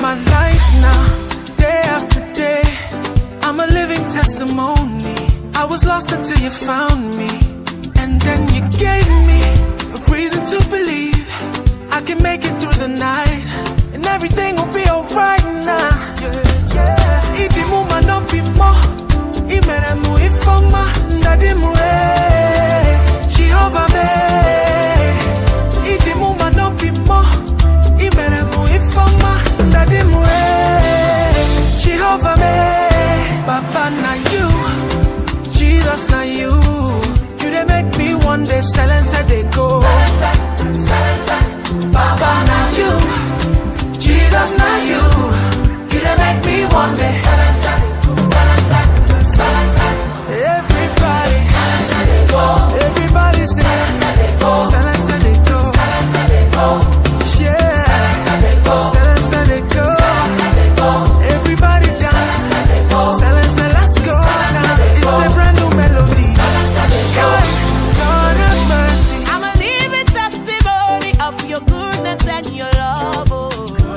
my life now, day after day. I'm a living testimony. I was lost until you found me, and then you gave me a reason to believe I can make it through the night, and everything will be alright now. Idi mu manopi mo, imere mu ifoma, ndadi mu Jehovah me. Idi mu manopi mo, imere mu ifoma, ndadi mu Jehovah me. Papa na you, Jesus na you. You dey make me one day silence they go. Papa na you, Jesus na you. You dey make me one day. Everybody, everybody sing. Silence they go. Yeah, silence they go. Everybody dance. Silence, let's go now. It's a brand new melody. God have mercy. I'm a living testimony of your goodness and your love. Oh.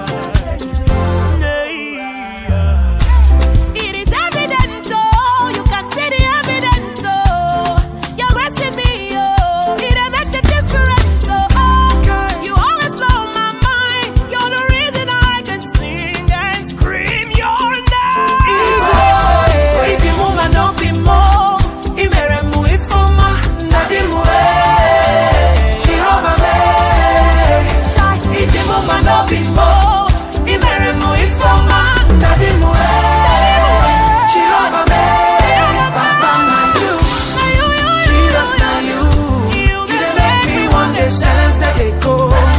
It is evident, oh, you can see the evidence, oh. You're resting me, oh, it makes a difference, oh. You always blow my mind. You're the reason I can sing and scream your name. If you move and not be more, if you move it for me, not the more. Jehovah me. If you move and not be more, if you move it for me, not the more. Jehovah me. Papa na you, Jesus na you. You dey make me one day silence they go.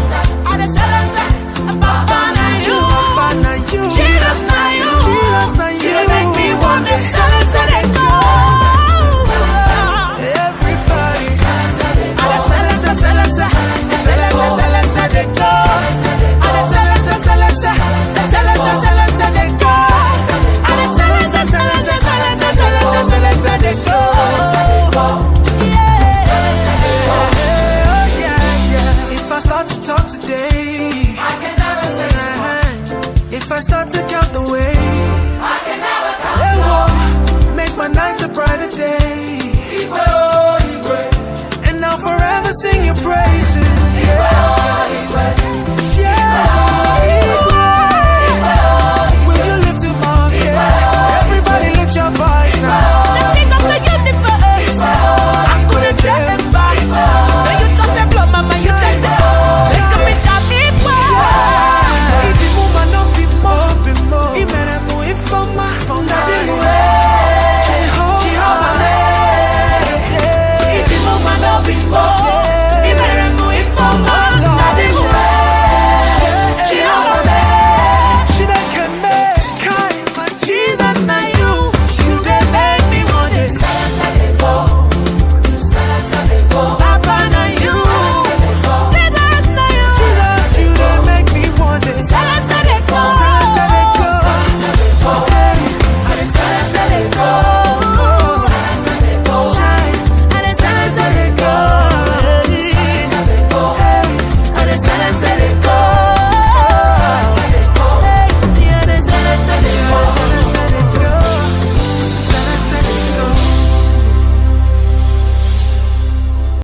Papa na you, Jesus na you. Jesus na you. You dey make me one day silence they go. Everybody, silence they go. Silence they go. If I start to talk today, I can never say if I start to count the ways, I can never count it all. Make my night a brighter day, and I'll forever sing your praises.